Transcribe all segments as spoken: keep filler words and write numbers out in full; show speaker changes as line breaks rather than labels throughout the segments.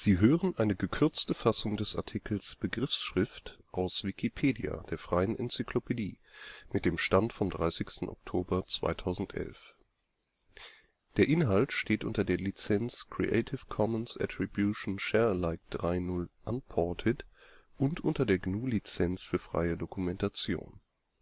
Sie hören eine gekürzte Fassung des Artikels Begriffsschrift, aus Wikipedia, der freien Enzyklopädie. Mit dem Stand vom dreißigsten Oktober zweitausendelf. Der Inhalt steht unter der Lizenz Creative Commons Attribution Share Alike drei Punkt null Unported und unter der G N U Lizenz für freie Dokumentation.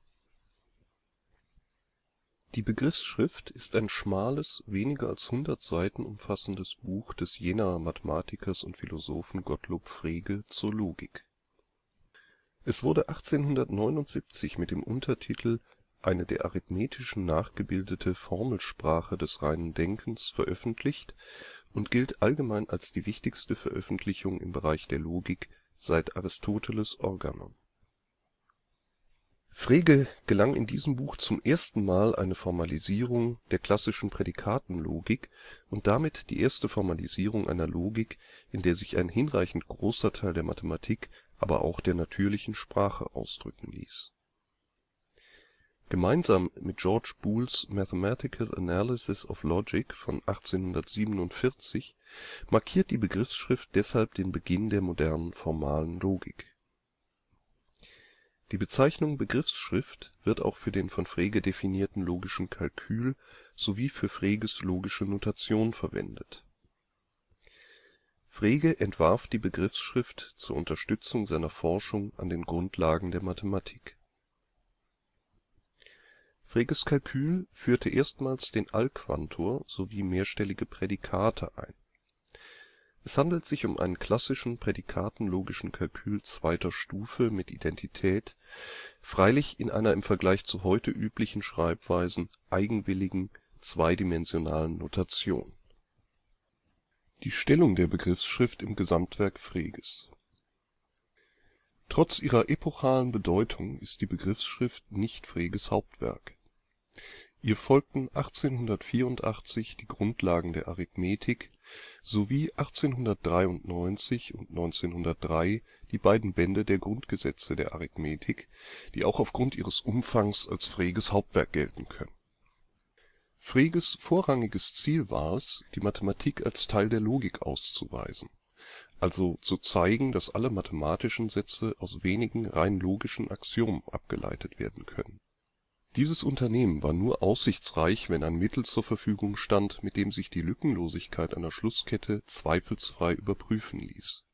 Die Begriffsschrift ist ein schmales, weniger als hundert Seiten umfassendes Buch des Jenaer Mathematikers und Philosophen Gottlob Frege zur Logik. Es wurde achtzehnhundertneunundsiebzig mit dem Untertitel Eine der Arithmetischen nachgebildete Formelsprache des reinen Denkens veröffentlicht und gilt allgemein als die wichtigste Veröffentlichung im Bereich der Logik seit Aristoteles ' Organon. Frege gelang in diesem Buch zum ersten Mal eine Formalisierung der klassischen Prädikatenlogik und damit die erste Formalisierung einer Logik, in der sich ein hinreichend großer Teil der Mathematik, aber auch der natürlichen Sprache ausdrücken ließ. Gemeinsam mit George Booles Mathematical Analysis of Logic von achtzehnhundertsiebenundvierzig markiert die Begriffsschrift deshalb den Beginn der modernen formalen Logik. Die Bezeichnung Begriffsschrift wird auch für den von Frege definierten logischen Kalkül sowie für Freges logische Notation verwendet. Frege entwarf die Begriffsschrift zur Unterstützung seiner Forschung an den Grundlagen der Mathematik. Freges Kalkül führte erstmals den Allquantor sowie mehrstellige Prädikate ein. Es handelt sich um einen klassischen prädikatenlogischen Kalkül zweiter Stufe mit Identität, freilich in einer im Vergleich zu heute üblichen Schreibweisen eigenwilligen, zweidimensionalen Notation. Die Stellung der Begriffsschrift im Gesamtwerk Freges. Trotz ihrer epochalen Bedeutung ist die Begriffsschrift nicht Freges Hauptwerk. Ihr folgten achtzehnhundertvierundachtzig die Grundlagen der Arithmetik sowie achtzehnhundertdreiundneunzig und neunzehnhundertdrei die beiden Bände der Grundgesetze der Arithmetik, die auch aufgrund ihres Umfangs als Freges Hauptwerk gelten können. Freges vorrangiges Ziel war es, die Mathematik als Teil der Logik auszuweisen, also zu zeigen, dass alle mathematischen Sätze aus wenigen rein logischen Axiomen abgeleitet werden können. Dieses Unternehmen war nur aussichtsreich, wenn ein Mittel zur Verfügung stand, mit dem sich die Lückenlosigkeit einer Schlusskette zweifelsfrei überprüfen ließ.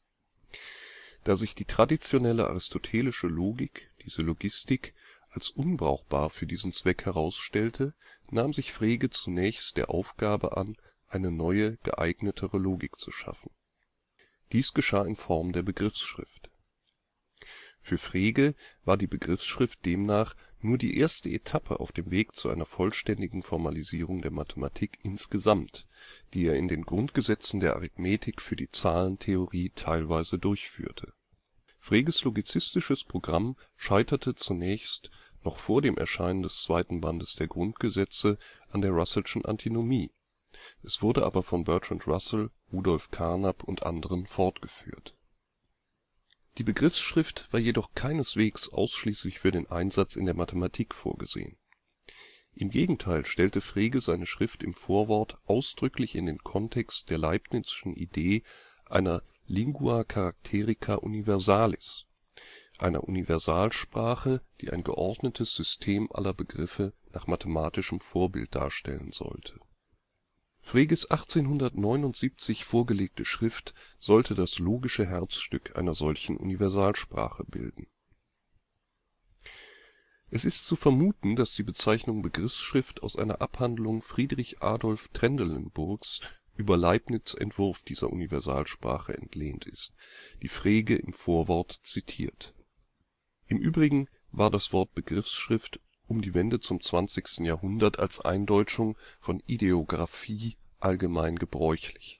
Da sich die traditionelle aristotelische Logik, die Syllogistik, als unbrauchbar für diesen Zweck herausstellte, nahm sich Frege zunächst der Aufgabe an, eine neue, geeignetere Logik zu schaffen. Dies geschah in Form der Begriffsschrift. Für Frege war die Begriffsschrift demnach nur die erste Etappe auf dem Weg zu einer vollständigen Formalisierung der Mathematik insgesamt, die er in den Grundgesetzen der Arithmetik für die Zahlentheorie teilweise durchführte. Freges logizistisches Programm scheiterte zunächst noch vor dem Erscheinen des zweiten Bandes der Grundgesetze an der Russellschen Antinomie, es wurde aber von Bertrand Russell, Rudolf Carnap und anderen fortgeführt. Die Begriffsschrift war jedoch keineswegs ausschließlich für den Einsatz in der Mathematik vorgesehen. Im Gegenteil stellte Frege seine Schrift im Vorwort ausdrücklich in den Kontext der Leibnizschen Idee einer lingua characterica universalis, einer Universalsprache, die ein geordnetes System aller Begriffe nach mathematischem Vorbild darstellen sollte. Freges achtzehnhundertneunundsiebzig vorgelegte Schrift sollte das logische Herzstück einer solchen Universalsprache bilden. Es ist zu vermuten, dass die Bezeichnung Begriffsschrift aus einer Abhandlung Friedrich Adolf Trendelenburgs über Leibniz ' Entwurf dieser Universalsprache entlehnt ist, die Frege im Vorwort zitiert. Im Übrigen war das Wort Begriffsschrift um die Wende zum zwanzigsten Jahrhundert als Eindeutschung von Ideographie allgemein gebräuchlich.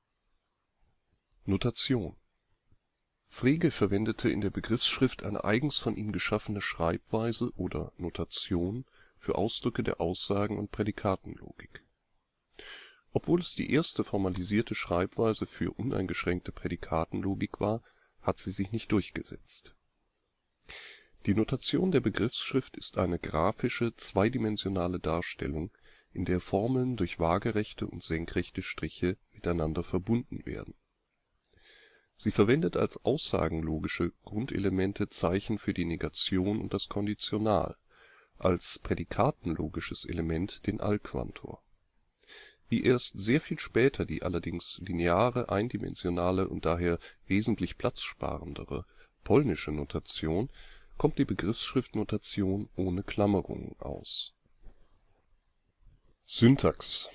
Notation. Frege verwendete in der Begriffsschrift eine eigens von ihm geschaffene Schreibweise oder Notation für Ausdrücke der Aussagen - und Prädikatenlogik. Obwohl es die erste formalisierte Schreibweise für uneingeschränkte Prädikatenlogik war, hat sie sich nicht durchgesetzt. Die Notation der Begriffsschrift ist eine grafische, zweidimensionale Darstellung, in der Formeln durch waagerechte und senkrechte Striche miteinander verbunden werden Sie verwendet als aussagenlogische Grundelemente Zeichen für die Negation und das Konditional, als prädikatenlogisches Element den Allquantor. Wie erst sehr viel später die allerdings lineare, eindimensionale und daher wesentlich platzsparendere polnische Notation kommt die Begriffsschriftnotation ohne Klammerungen aus. Syntax.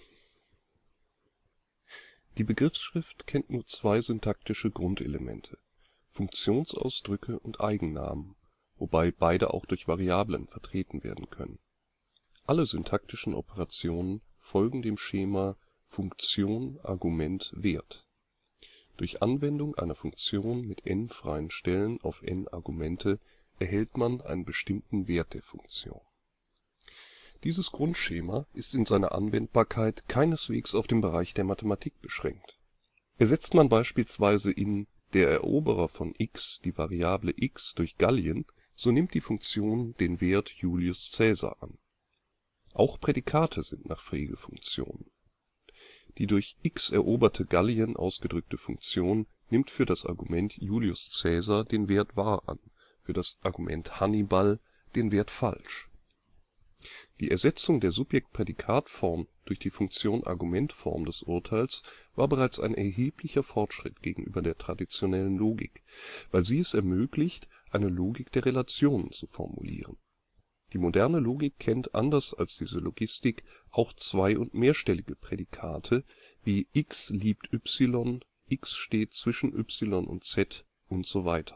Die Begriffsschrift kennt nur zwei syntaktische Grundelemente: Funktionsausdrücke und Eigennamen, wobei beide auch durch Variablen vertreten werden können. Alle syntaktischen Operationen folgen dem Schema Funktion Argument Wert. Durch Anwendung einer Funktion mit n freien Stellen auf n Argumente erhält man einen bestimmten Wert der Funktion. Dieses Grundschema ist in seiner Anwendbarkeit keineswegs auf den Bereich der Mathematik beschränkt. Ersetzt man beispielsweise in Der Eroberer von x die Variable x durch Gallien, so nimmt die Funktion den Wert Julius Caesar an. Auch Prädikate sind nach Frege Funktionen. Die durch x eroberte Gallien ausgedrückte Funktion nimmt für das Argument Julius Caesar den Wert wahr an, für das Argument Hannibal den Wert falsch. Die Ersetzung der Subjekt-Prädikat-Form durch die Funktion-Argument-Form des Urteils war bereits ein erheblicher Fortschritt gegenüber der traditionellen Logik, weil sie es ermöglicht, eine Logik der Relationen zu formulieren. Die moderne Logik kennt anders als die Syllogistik auch zwei - und mehrstellige Prädikate wie x liebt y, x steht zwischen y und z usw.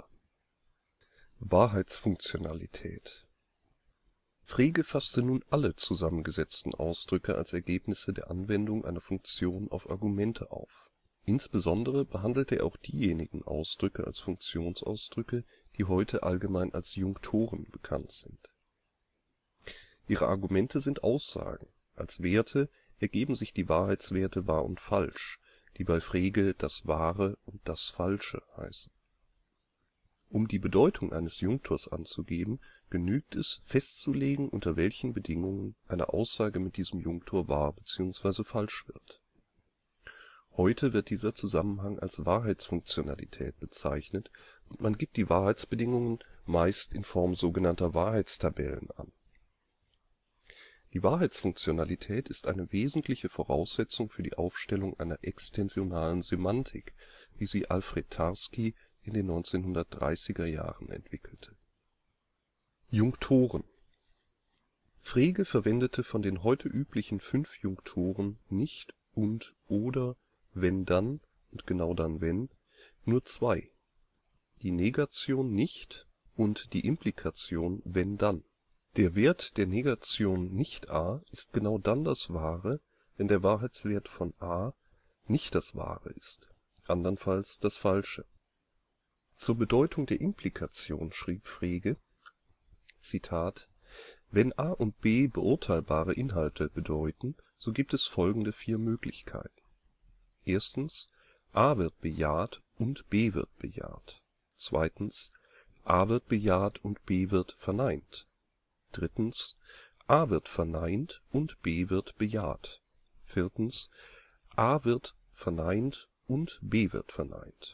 Wahrheitsfunktionalität. Frege fasste nun alle zusammengesetzten Ausdrücke als Ergebnisse der Anwendung einer Funktion auf Argumente auf. Insbesondere behandelte er auch diejenigen Ausdrücke als Funktionsausdrücke, die heute allgemein als Junktoren bekannt sind. Ihre Argumente sind Aussagen, als Werte ergeben sich die Wahrheitswerte wahr und falsch, die bei Frege das Wahre und das Falsche heißen. Um die Bedeutung eines Junktors anzugeben, genügt es, festzulegen, unter welchen Bedingungen eine Aussage mit diesem Junktor wahr bzw. falsch wird. Heute wird dieser Zusammenhang als Wahrheitsfunktionalität bezeichnet und man gibt die Wahrheitsbedingungen meist in Form sogenannter Wahrheitstabellen an. Die Wahrheitsfunktionalität ist eine wesentliche Voraussetzung für die Aufstellung einer extensionalen Semantik, wie sie Alfred Tarski in den neunzehnhundertdreißiger Jahren entwickelte. Junktoren. Frege verwendete von den heute üblichen fünf Junktoren nicht, und, oder, wenn dann und genau dann wenn nur zwei: die Negation nicht und die Implikation wenn dann. Der Wert der Negation nicht a ist genau dann das Wahre, wenn der Wahrheitswert von a nicht das Wahre ist, andernfalls das Falsche. Zur Bedeutung der Implikation schrieb Frege: Zitat: Wenn a und b beurteilbare Inhalte bedeuten, so gibt es folgende vier Möglichkeiten. Erstens: a wird bejaht und b wird bejaht. Zweitens: a wird bejaht und b wird verneint. Drittens: a wird verneint und b wird bejaht. Viertens: a wird verneint und b wird verneint.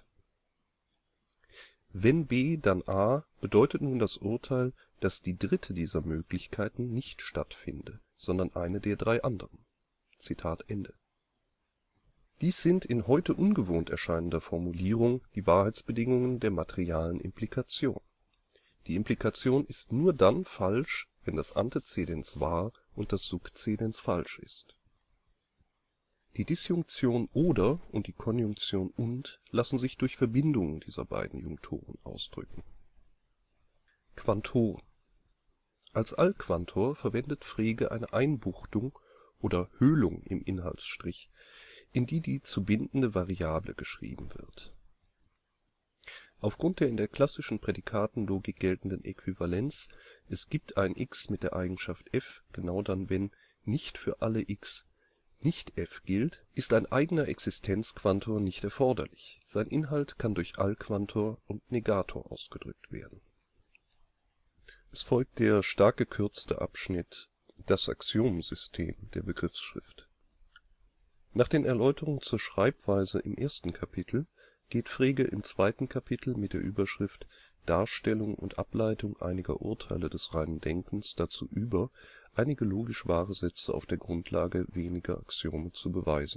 Wenn b, dann a, bedeutet nun das Urteil, dass die dritte dieser Möglichkeiten nicht stattfinde, sondern eine der drei anderen. Zitat Ende. Dies sind in heute ungewohnt erscheinender Formulierung die Wahrheitsbedingungen der materialen Implikation. Die Implikation ist nur dann falsch, wenn das Antezedens wahr und das Sukzedens falsch ist. Die Disjunktion oder und die Konjunktion und lassen sich durch Verbindungen dieser beiden Junktoren ausdrücken. Quantoren. Als Allquantor verwendet Frege eine Einbuchtung oder Höhlung im Inhaltsstrich, in die die zu bindende Variable geschrieben wird. Aufgrund der in der klassischen Prädikatenlogik geltenden Äquivalenz „ es gibt ein x mit der Eigenschaft f, genau dann wenn nicht für alle x nicht f gilt “, ist ein eigener Existenzquantor nicht erforderlich, sein Inhalt kann durch Allquantor und Negator ausgedrückt werden. Es folgt der stark gekürzte Abschnitt „ Das Axiomensystem “der Begriffsschrift. Nach den Erläuterungen zur Schreibweise im ersten Kapitel geht Frege im zweiten Kapitel mit der Überschrift „ Darstellung und Ableitung einiger Urteile des reinen Denkens “dazu über, einige logisch wahre Sätze auf der Grundlage weniger Axiome zu beweisen.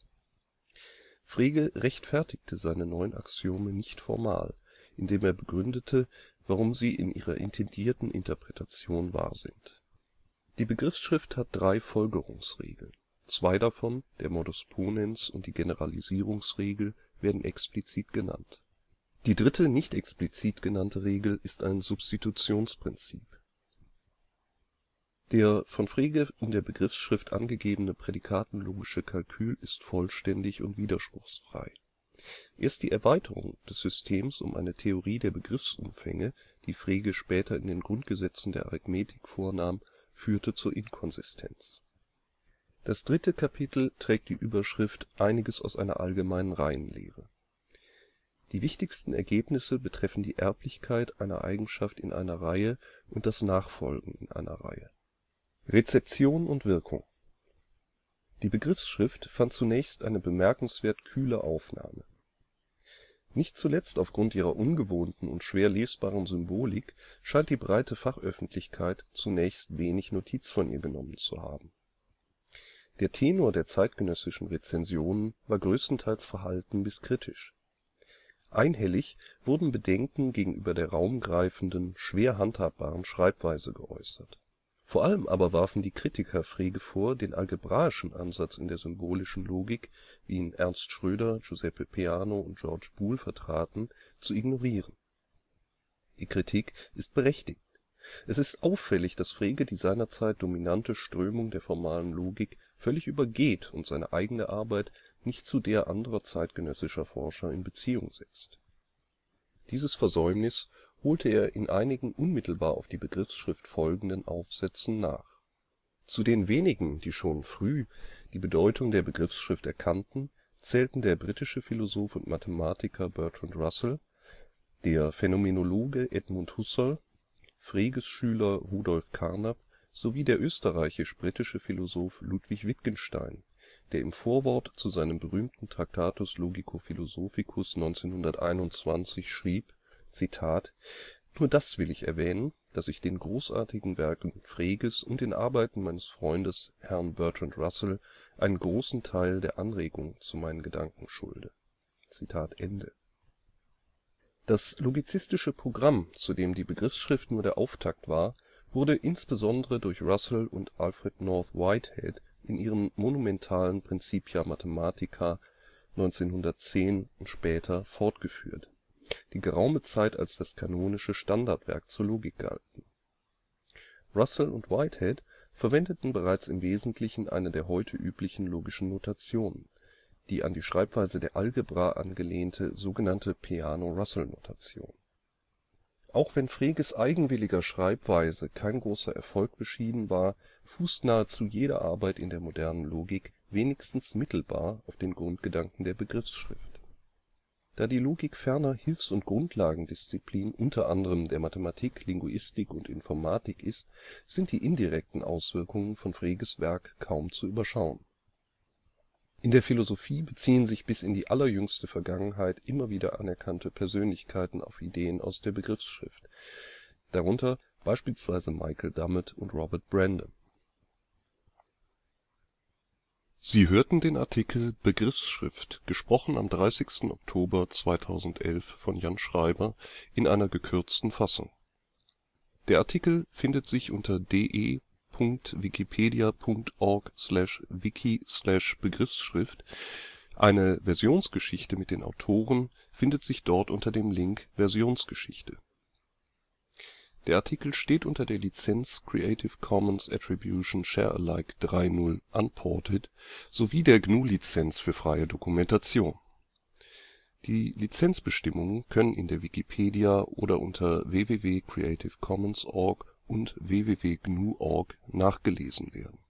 Frege rechtfertigte seine neuen Axiome nicht formal, indem er begründete, warum sie in ihrer intendierten Interpretation wahr sind. Die Begriffsschrift hat drei Folgerungsregeln. Zwei davon, der Modus ponens und die Generalisierungsregel, werden explizit genannt. Die dritte, nicht explizit genannte Regel ist ein Substitutionsprinzip. Der von Frege in der Begriffsschrift angegebene prädikatenlogische Kalkül ist vollständig und widerspruchsfrei. Erst die Erweiterung des Systems um eine Theorie der Begriffsumfänge, die Frege später in den Grundgesetzen der Arithmetik vornahm, führte zur Inkonsistenz. Das dritte Kapitel trägt die Überschrift „ Einiges aus einer allgemeinen Reihenlehre “. Die wichtigsten Ergebnisse betreffen die Erblichkeit einer Eigenschaft in einer Reihe und das Nachfolgen in einer Reihe. Rezeption und Wirkung. Die Begriffsschrift fand zunächst eine bemerkenswert kühle Aufnahme. Nicht zuletzt aufgrund ihrer ungewohnten und schwer lesbaren Symbolik scheint die breite Fachöffentlichkeit zunächst wenig Notiz von ihr genommen zu haben. Der Tenor der zeitgenössischen Rezensionen war größtenteils verhalten bis kritisch. Einhellig wurden Bedenken gegenüber der raumgreifenden, schwer handhabbaren Schreibweise geäußert. Vor allem aber warfen die Kritiker Frege vor, den algebraischen Ansatz in der symbolischen Logik, wie ihn Ernst Schröder, Giuseppe Peano und George Boole vertraten, zu ignorieren. Die Kritik ist berechtigt. Es ist auffällig, dass Frege die seinerzeit dominante Strömung der formalen Logik völlig übergeht und seine eigene Arbeit nicht zu der anderer zeitgenössischer Forscher in Beziehung setzt. Dieses Versäumnis holte er in einigen unmittelbar auf die Begriffsschrift folgenden Aufsätzen nach. Zu den wenigen, die schon früh die Bedeutung der Begriffsschrift erkannten, zählten der britische Philosoph und Mathematiker Bertrand Russell, der Phänomenologe Edmund Husserl, Freges Schüler Rudolf Carnap sowie der österreichisch-britische Philosoph Ludwig Wittgenstein, der im Vorwort zu seinem berühmten Tractatus Logico-Philosophicus neunzehnhunderteinundzwanzig schrieb: „ Zitat, nur das will ich erwähnen, dass ich den großartigen Werken Freges und den Arbeiten meines Freundes Herrn Bertrand Russell einen großen Teil der Anregung zu meinen Gedanken schulde. “Zitat Ende. Das logizistische Programm, zu dem die Begriffsschrift nur der Auftakt war, wurde insbesondere durch Russell und Alfred North Whitehead in ihren monumentalen Principia Mathematica neunzehnhundertzehn und später fortgeführt, die geraume Zeit als das kanonische Standardwerk zur Logik galten. Russell und Whitehead verwendeten bereits im Wesentlichen eine der heute üblichen logischen Notationen, die an die Schreibweise der Algebra angelehnte sogenannte Peano-Russell-Notation. Auch wenn Freges eigenwilliger Schreibweise kein großer Erfolg beschieden war, fußt nahezu jede Arbeit in der modernen Logik wenigstens mittelbar auf den Grundgedanken der Begriffsschrift. Da die Logik ferner Hilfs - und Grundlagendisziplin unter anderem der Mathematik, Linguistik und Informatik ist, sind die indirekten Auswirkungen von Freges Werk kaum zu überschauen. In der Philosophie beziehen sich bis in die allerjüngste Vergangenheit immer wieder anerkannte Persönlichkeiten auf Ideen aus der Begriffsschrift, darunter beispielsweise Michael Dummett und Robert Brandom.
Sie hörten den Artikel Begriffsschrift, gesprochen am dreißigsten Oktober zweitausendelf von Jan Schreiber, in einer gekürzten Fassung. Der Artikel findet sich unter de punkt wikipedia punkt org slash wiki slash Begriffsschrift. Eine Versionsgeschichte mit den Autoren findet sich dort unter dem Link Versionsgeschichte. Der Artikel steht unter der Lizenz Creative Commons Attribution Share Alike drei Punkt null Unported sowie der G N U-Lizenz für freie Dokumentation. Die Lizenzbestimmungen können in der Wikipedia oder unter w w w punkt creative commons punkt org und w w w punkt g n u punkt org nachgelesen werden